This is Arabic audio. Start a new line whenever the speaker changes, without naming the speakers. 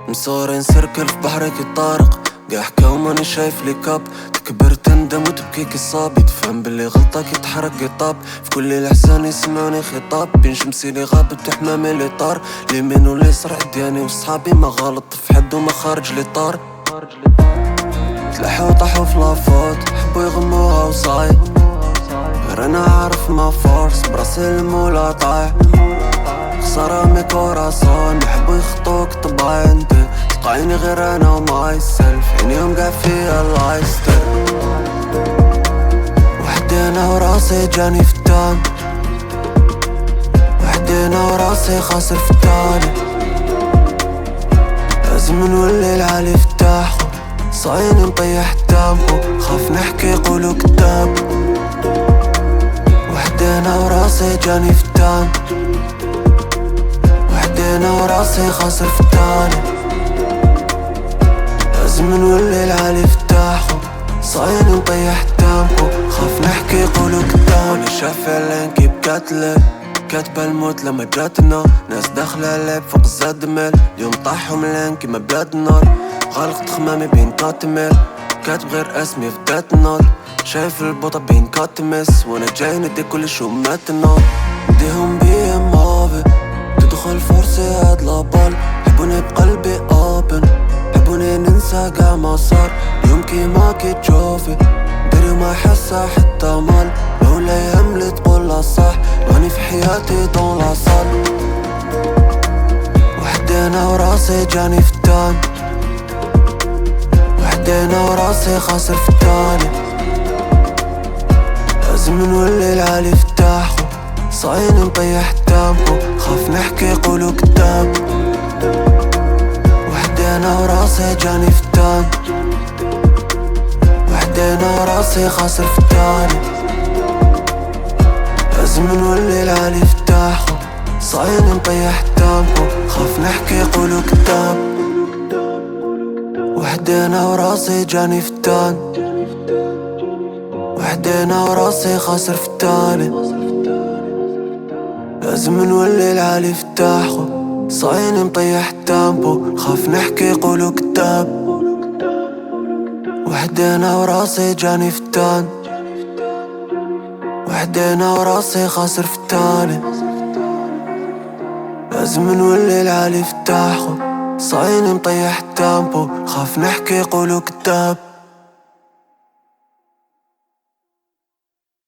مصورين سيركل في بحرك الطارق، قاع حكا وماني شايف لي كاب. تكبر تندم وتبكي كصاب، يتفهم باللي غلطك يتحرك يطاب. في كل الأحزان يسمعوني خطاب، بين شمسي لي غابت وحمامي اللي طار. اليمين واليسار عدياني وصحابي، ما غلط في حد وما خارج لي طار. تلاحوا طاحوا في لافوت، حبوا يغموها وصاي. غير انا عارف ما فورس براسي المولا طايح. خسارة مي كوراسون يحبوا يخطوك طباي. انت تلقايني غير انا وماي سيلف، عينيهم قاع فيا اللايستر. وحدينا وراسي جاني فتان، وحدينا وراسي خاسر في التالي. لازم نولي العالي فتاحو، صايني مطيح التامبو. خاف نحكي يقولوا كداب. وحدينا وراسي جاني فتان، وحدينا وراسي خاسر في التالي. لازم نولي العالي فتاحو، صايني مطيح التامبو. خاف نحكي يقولوا كداب. وانا شافع لينكي بكاتلي، كاتبة الموت لما جاتنا. ناس داخلة عليه فوق الزاد ميل، اليوم طاحوا ملين كيما بلاد النار. غالقت خمامي بين كاتميل، كاتب غير اسمي في دات النار. شايف البوطة بين كاتمس، وانا جاي ندي كل شو مات النار. نديهم بيه مافي، تدخل فرصي هاد لابال. حبوني بقلبي اوبن، حبوني ننسى قاع ما صار. يوم كيما كي تشوفي داري وما حاسة حتى مال. مولاي هملي تقول لا صح، راني في حياتي دون لا صال. وحدينا وراسي جاني فتان، وحدينا وراسي خاسر في التالي. لازم نولي العالي فتاحو، صايني مطيح التامبو. خاف نحكي يقولوا كداب. وحدينا وراسي جاني فتان، وحدينا وراسي خاسر في التالي. لازم نولي العالي فتاحو، صايني مطيح التامبو. خاف نحكي يقولوا كداب. وحدينا وراسي جاني فتان، وحدينا وراسي خاسر في التالي. لازم نولي العالي فتاحو، صايني مطيح التامبو. خاف نحكي يقولوا كداب. وحدينا وراسي جاني فتان، وحدينا وراسي خاسر في التالي. لازم نولي العالي فتاحو، صايني مطيح التامبو. خاف نحكي يقولوا كداب.